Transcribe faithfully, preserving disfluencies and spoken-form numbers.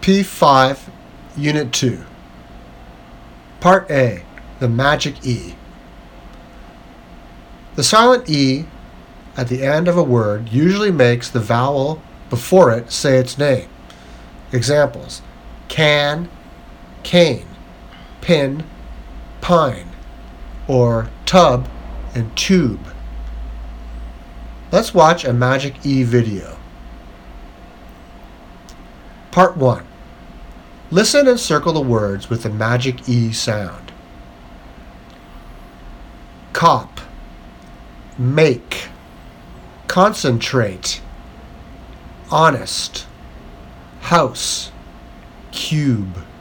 P five, Unit two. Part A, the magic E. The silent E at the end of a word usually makes the vowel before it say its name. Examples: can, cane, pin, pine, or tub and tube. Let's watch a magic E video. Part one. Listen and circle the words with the magic E sound. Cop, make, concentrate, honest, house, cube.